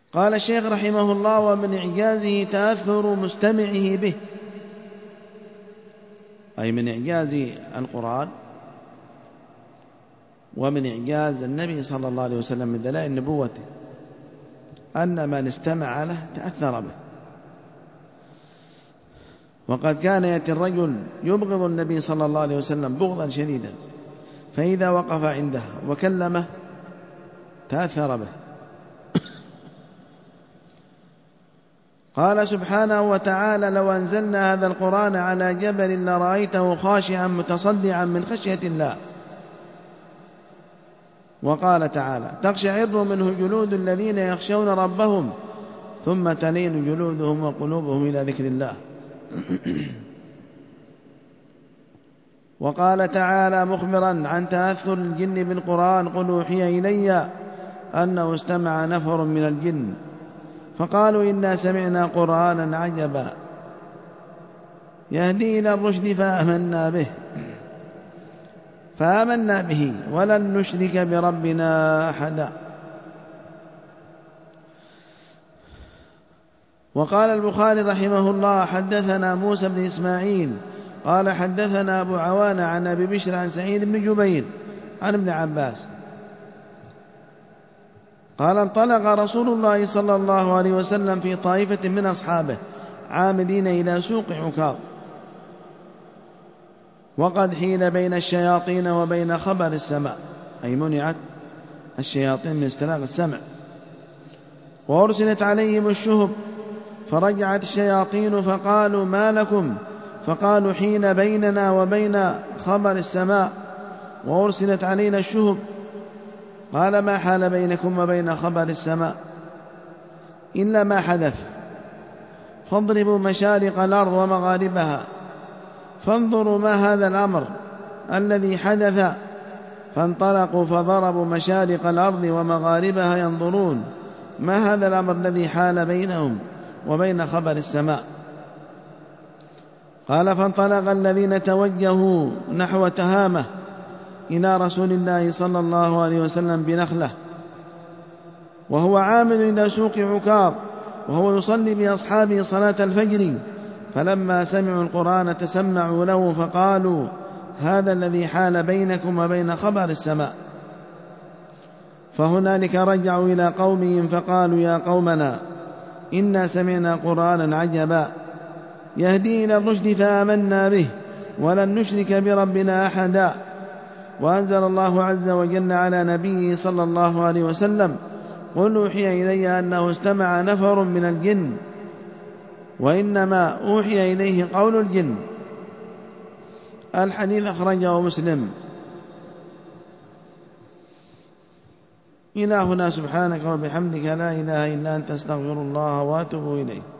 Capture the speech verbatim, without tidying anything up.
قال الشيخ رحمه الله: ومن إعجازه تأثر مستمعه به، أي من إعجاز القرآن ومن إعجاز النبي صلى الله عليه وسلم من دلائل نبوته أن من استمع له تأثر به. وقد كان يأتي الرجل يبغض النبي صلى الله عليه وسلم بغضا شديدا، فإذا وقف عنده وكلمه تأثر به. قال سبحانه وتعالى: لو أنزلنا هذا القرآن على جبل لرأيته خاشعا متصدعا من خشية الله. وقال تعالى: تقشعر منه جلود الذين يخشون ربهم ثم تلين جلودهم وقلوبهم إلى ذكر الله. وقال تعالى مخبرا عن تأثر الجن بالقرآن: قل أوحي إلي أنه استمع نفر من الجن فقالوا إنا سمعنا قرآنا عجبا يهدي إلى الرشد فآمنا به فآمنا به ولن نشرك بربنا أحدا. وقال البخاري رحمه الله: حدثنا موسى بن إسماعيل قال حدثنا أبو عوانة عن أبي بشر عن سعيد بن جبير عن ابن عباس قال: انطلق رسول الله صلى الله عليه وسلم في طائفة من أصحابه عامدين إلى سوق عكاظ، وقد حيل بين الشياطين وبين خبر السماء، أي منعت الشياطين من استراق السمع، وأرسلت عليهم الشهب، فرجعت الشياطين فقالوا: ما لكم؟ فقالوا: حيل بيننا وبين خبر السماء وأرسلت علينا الشهب. قال: ما حال بينكم وبين خبر السماء إلا ما حدث، فاضربوا مشارق الأرض ومغاربها فانظروا ما هذا الأمر الذي حدث. فانطلقوا فضربوا مشارق الأرض ومغاربها ينظرون ما هذا الأمر الذي حال بينهم وبين خبر السماء. قال: فانطلق الذين توجهوا نحو تهامة إلى رسول الله صلى الله عليه وسلم بنخلة، وهو عامل إلى سوق عكاظ، وهو يصلي بأصحابه صلاة الفجر، فلما سمعوا القرآن تسمعوا له فقالوا: هذا الذي حال بينكم وبين خبر السماء. فهنالك رجعوا إلى قومهم فقالوا: يا قومنا إنا سمعنا قرآنا عجبا يهدي إلى الرشد فآمنا به ولن نشرك بربنا أحدا. وأنزل الله عز وجل على نبيه صلى الله عليه وسلم: قل أوحي إلي أنه استمع نفر من الجن وإنما أوحي إليه قول الجن. الحديث أخرجه مسلم. إلى هنا. سبحانك وبحمدك لا إله إلا أنت، استغفر الله وأتوب إليه.